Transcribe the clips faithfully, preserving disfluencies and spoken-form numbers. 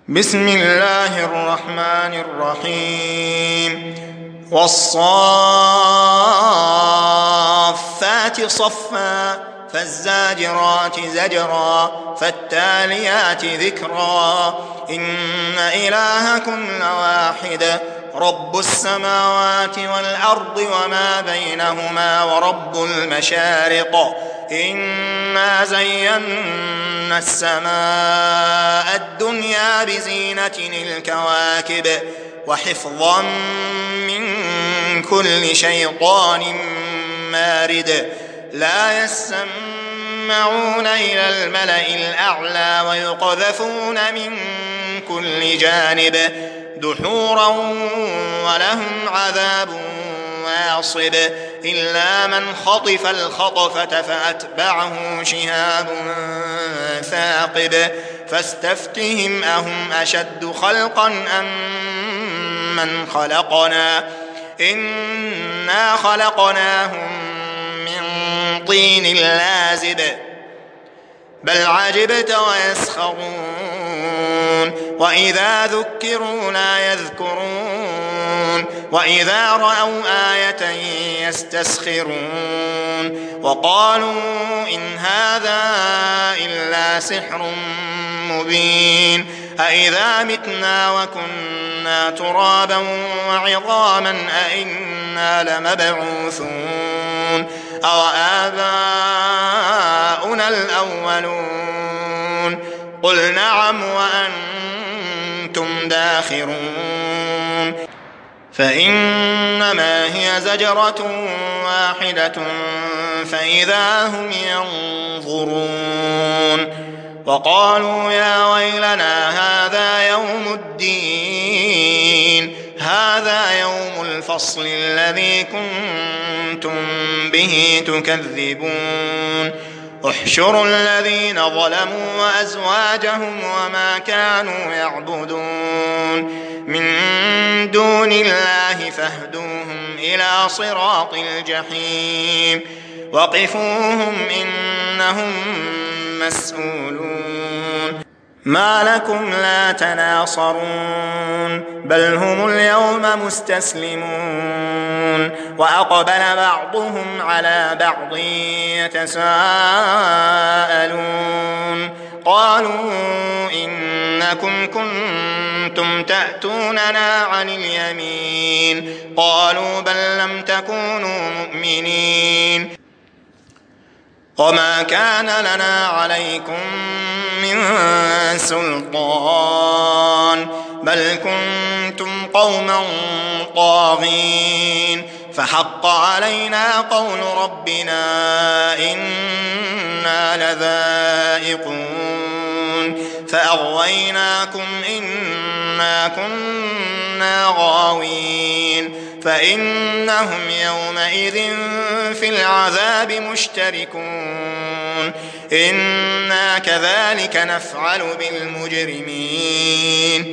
بسم الله الرحمن الرحيم والصافات صفا فالزاجرات زجرا فالتاليات ذكرا إن إلهكم لواحد رب السماوات والأرض وما بينهما ورب المشارق إنا زينا السماء الدنيا بزينة الكواكب وحفظا من كل شيطان مارد لا يسمعون إلى الملأ الأعلى ويقذفون من كل جانب دحورا ولهم عذاب واصب إلا من خطف الخطفة فأتبعه شهاب ثاقب فاستفتهم أهم أشد خلقا أم من خلقنا إنا خلقناهم من طين لازب بل عجبت ويسخرون وإذا ذكروا لا يذكرون وإذا رأوا آية يستسخرون وقالوا إن هذا إلا سحر مبين أإذا متنا وكنا ترابا وعظاما أإنا لمبعوثون أو آباؤنا الأولون قل نعم وأنتم داخرون فإنما هي زجرة واحدة فإذا هم ينظرون وقالوا يا ويلنا هذا يوم الدين هذا يوم الفصل الذي كنتم به تكذبون احشروا الذين ظلموا وأزواجهم وما كانوا يعبدون من دون الله فاهدوهم إلى صراط الجحيم وقفوهم إنهم مسؤولون ما لكم لا تناصرون بل هم اليوم مستسلمون وأقبل بعضهم على بعض يتساءلون قالوا إنكم كنتم تأتوننا عن اليمين قالوا بل لم تكونوا مؤمنين وما كان لنا عليكم من سلطان بل كنتم قوما طاغين فحق علينا قول ربنا إنا لذائقون فأغويناكم إنا كنا غاوين فإنهم يومئذ في العذاب مشتركون إنا كذلك نفعل بالمجرمين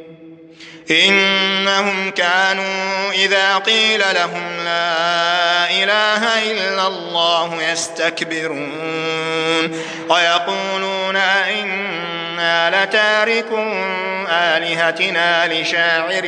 إنهم كانوا إذا قيل لهم لا إله إلا الله يستكبرون ويقولون أئنا لتاركو آلهتنا لشاعر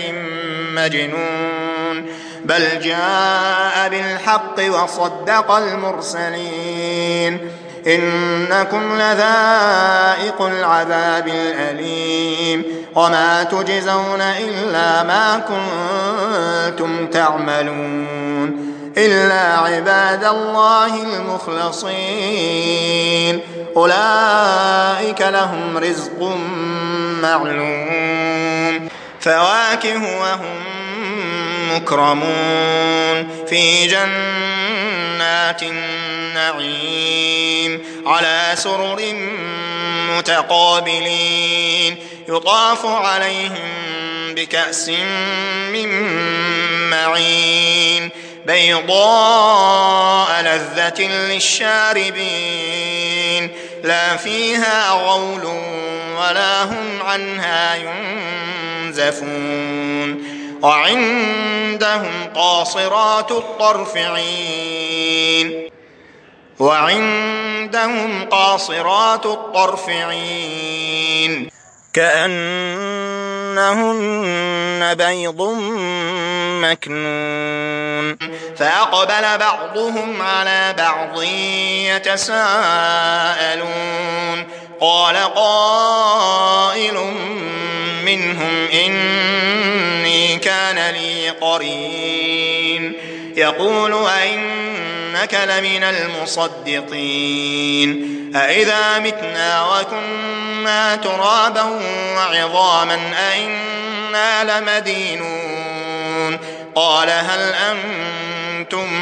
مجنون بل جاء بالحق وصدق المرسلين إنكم لذائق العذاب الأليم وما تجزون إلا ما كنتم تعملون إلا عباد الله المخلصين أولئك لهم رزق معلوم فواكه وهم مكرمون في جنات النعيم على سرر متقابلين يطاف عليهم بكأس من معين بيضاء لذة للشاربين لا فيها غول ولا هم عنها ينزفون وعندهم قاصرات الطرف عين وعندهم قاصرات الطرف عين كأنهن بيض مكنون فأقبل بعضهم على بعض يتساءلون قال قائل منهم إني كان لي قرين يقول أئنك لمن المصدقين أئذا متنا وكنا ترابا وعظاما أئنا لمدينون قال هل أنتم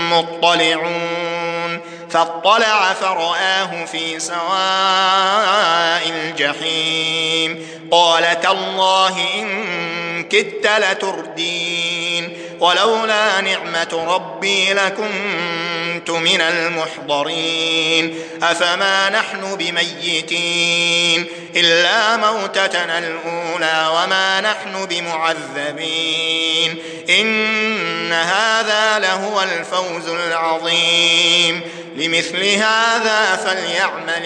مطلعون فاطلع فرآه في سواء الجحيم قال تالله إن كدت لتردين ولولا نعمة ربي لكنت من المحضرين أفما نحن بميتين إلا موتتنا الأولى وما نحن بمعذبين إن هذا لهو الفوز العظيم لمثل هذا فليعمل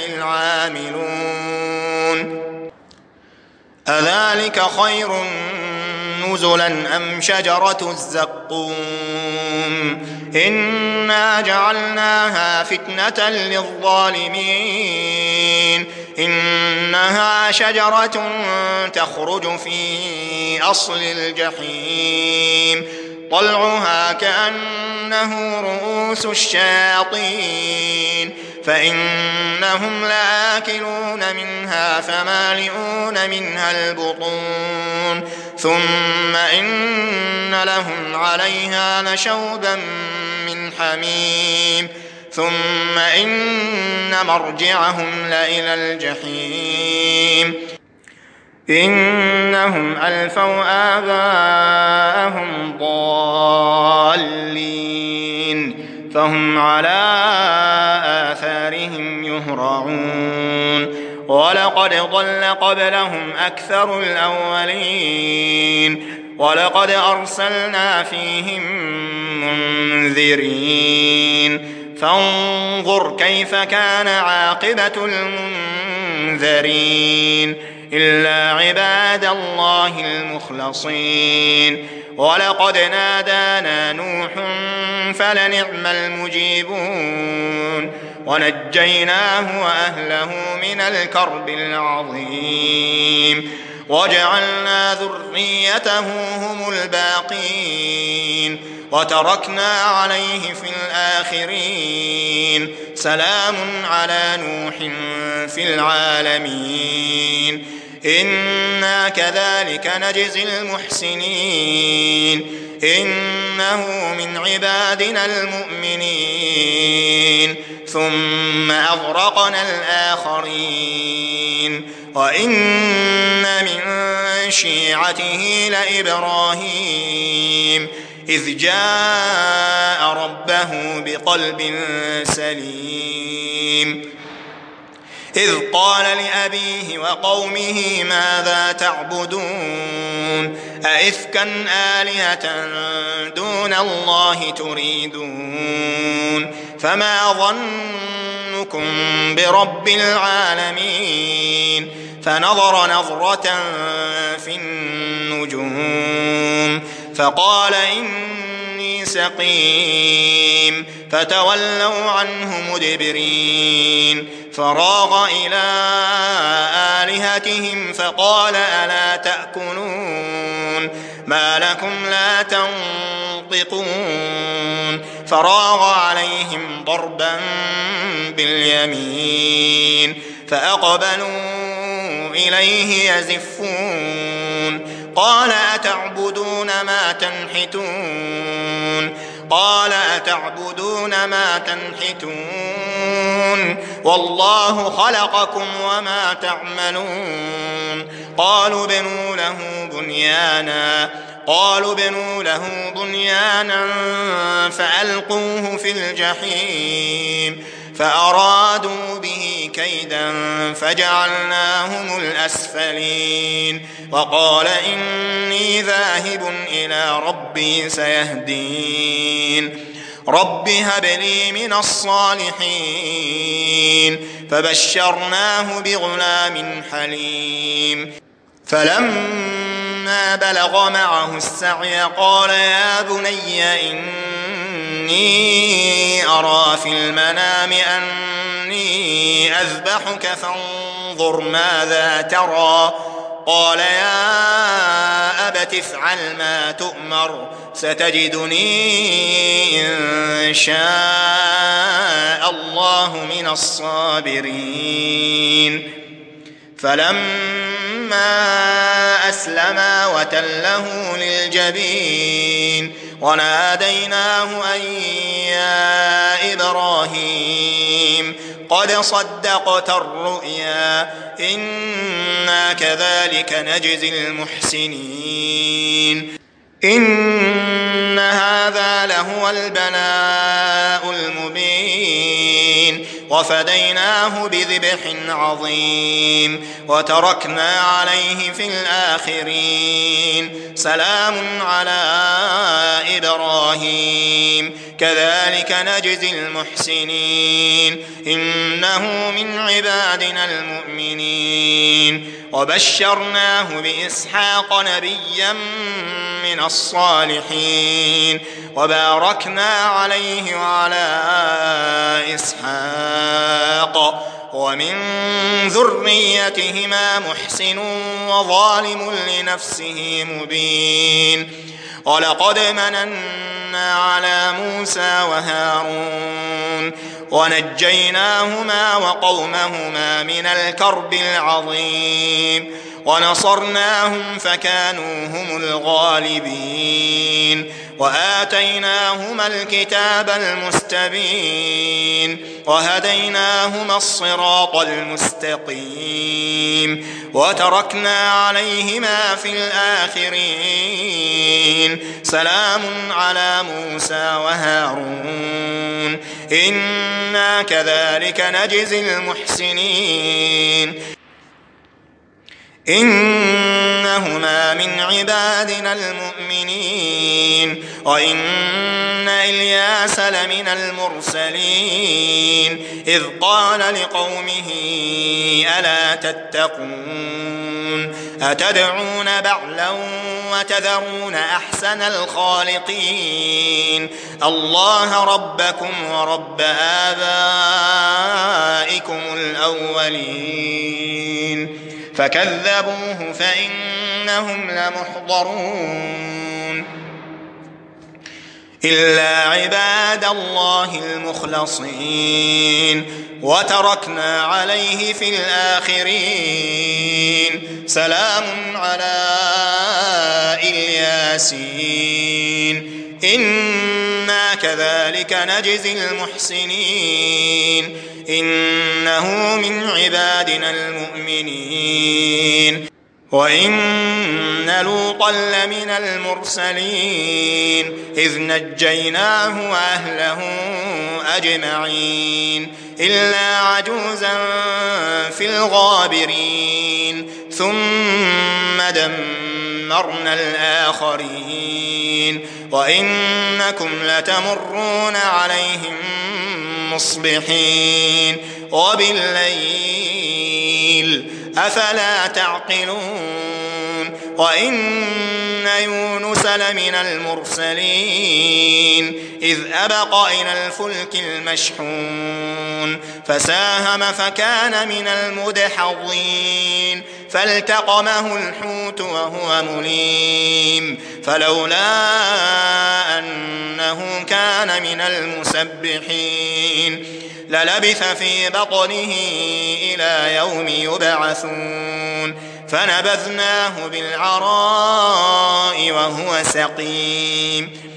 العاملون أذلك خير نزلا أم شجرة الزقوم إنا جعلناها فتنة للظالمين إنها شجرة تخرج في أصل الجحيم طلعها كأنه رؤوس الشياطين فإنهم لآكلون منها فمالئون منها البطون ثم إن لهم عليها لشوبا من حميم ثم إن مرجعهم لإلى الجحيم إنهم ألفوا آباءهم ضالين فهم على آثارهم يهرعون ولقد ضل قبلهم أكثر الأولين ولقد أرسلنا فيهم منذرين فانظر كيف كان عاقبة المنذرين إلا عباد الله المخلصين ولقد نادانا نوح فلنعم المجيبون ونجيناه وأهله من الكرب العظيم وجعلنا ذريته هم الباقين وتركنا عليه في الآخرين سلام على نوح في العالمين إنا كذلك نجزي المحسنين إنه من عبادنا المؤمنين ثم أغرقنا الآخرين وإن من شيعته لإبراهيم إذ جاء ربه بقلب سليم إذ قال لأبيه وقومه ماذا تعبدون أئفكا آلهة دون الله تريدون فما ظنكم برب العالمين فنظر نظرة في النجوم فقال إني سقيم فتولوا عنه مدبرين فراغ إلى آلهتهم فقال ألا تأكلون ما لكم لا تنطقون فراغ عليهم ضربا باليمين فأقبلوا إليه يزفون قال أتعبدون ما تنحتون قال أتعبدون ما تنحتون والله خلقكم وما تعملون قالوا بنوا له بنيانا قالوا بنوا له بنيانا فألقوه في الجحيم فأرادوا به كيدا فجعلناهم الأسفلين وقال إني ذاهب إلى ربي سيهدين رب هب لي من الصالحين فبشرناه بغلام حليم فلما بلغ معه السعي قال يا بني إني أرى في المنام أني أذبحك فانظر ماذا ترى قال يا أبت افعل ما تؤمر ستجدني إن شاء الله من الصابرين فلما أسلما وتله للجبين وناديناه أن يا إبراهيم قد صدقت الرؤيا إنا كذلك نجزي المحسنين إن هذا لهو البلاء المبين وفديناه بذبح عظيم وتركنا عليه في الآخرين سلام على إبراهيم كذلك نجزي المحسنين إنه من عبادنا المؤمنين وبشرناه بإسحاق نبيا من الصالحين وباركنا عليه وعلى إسحاق ومن ذريتهما محسن وظالم لنفسه مبين ولقد مننا على موسى وهارون ونجيناهما وقومهما من الكرب العظيم ونصرناهم فكانوا هم الغالبين وآتيناهما الكتاب المستبين وهديناهما الصراط المستقيم وتركنا عليهما في الآخرين سلام على موسى وهارون إنا كذلك نجزي المحسنين إنهما من عبادنا المؤمنين وإن إلياس لمن المرسلين إذ قال لقومه ألا تتقون أتدعون بعلا وتذرون أحسن الخالقين الله ربكم ورب آبائكم الأولين فكذبوه فإنهم لمحضرون إلا عباد الله المخلصين وتركنا عليه في الآخرين سلام على الياسين إنا كذلك نجزي المحسنين إنه من عبادنا المؤمنين وإن لوطا لمن المرسلين إذ نجيناه وأهله أجمعين إلا عجوزا في الغابرين ثم دمرنا الآخرين وإنكم لتمرون عليهم مصبحين وبالليل أفلا تعقلون وإن يونس لمن المرسلين إذ أبق إلى الفلك المشحون فساهم فكان من المدحضين فالتقمه الحوت وهو مليم فلولا أنه كان من المسبحين للبث في بطنه إلى يوم يبعثون فنبذناه بالعراء وهو سقيم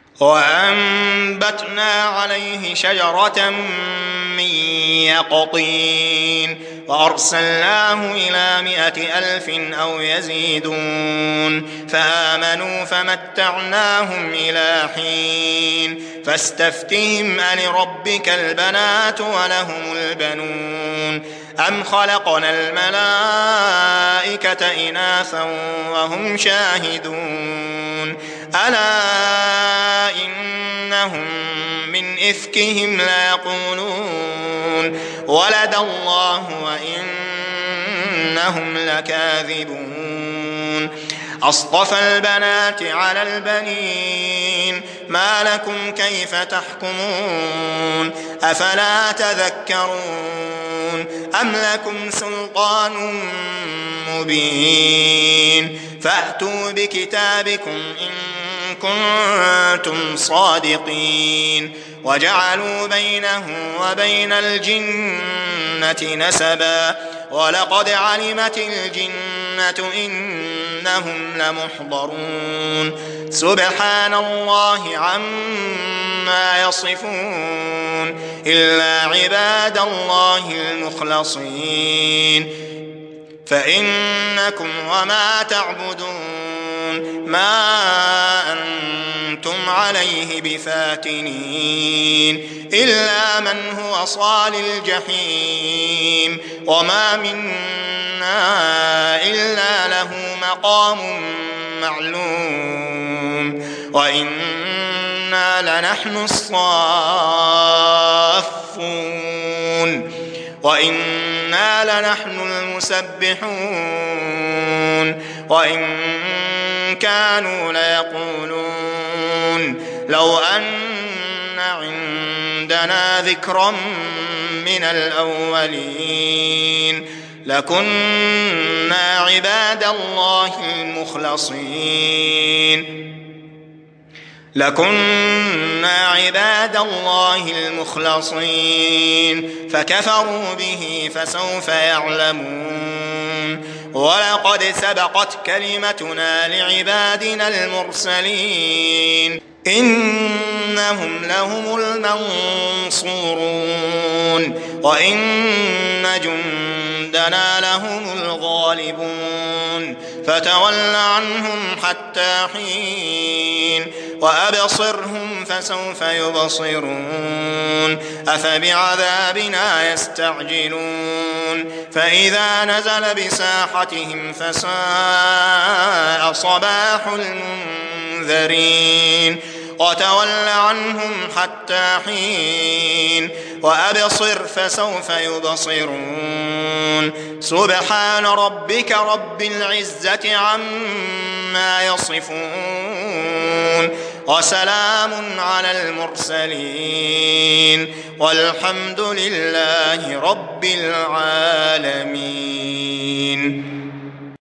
وأنبتنا عليه شجرة من يقطين وأرسلناه إلى مائة ألف أو يزيدون فآمنوا فمتعناهم إلى حين فاستفتهم ألربك البنات ولهم البنون أم خلقنا الملائكة إناثا وهم شاهدون ألا إنهم من إفكهم ليقولون ولد الله وإنهم لكاذبون أصطفى البنات على البنين ما لكم كيف تحكمون أفلا تذكرون أم لكم سلطان مبين فأتوا بكتابكم إن كنتم صادقين وجعلوا بينه وبين الجنة نسبا ولقد علمت الجنة إنهم لمحضرون سبحان الله عما يصفون إلا عباد الله المخلصين فإنكم وما تعبدون ما أنتم عليه بفاتنين إلا من هو صال الجحيم وما منا إلا له مقام معلوم وإنا لنحن الصافون وإنا لنحن المسبحون وإن كانوا ليقولون لو أن عندنا ذكرا من الأولين لكنا عباد الله المخلصين لكنا عباد الله المخلصين فكفروا به فسوف يعلمون ولقد سبقت كلمتنا لعبادنا المرسلين إنهم لهم المنصورون وإن جندنا لهم الغالبون فتول عنهم حتى حين وأبصرهم فسوف يبصرون أفبعذابنا يستعجلون فإذا نزل بساحتهم فساء صباح المنذرين وتول عنهم حتى حين وأبصر فسوف يبصرون سبحان ربك رب العزة عما يصفون وسلام على المرسلين والحمد لله رب العالمين.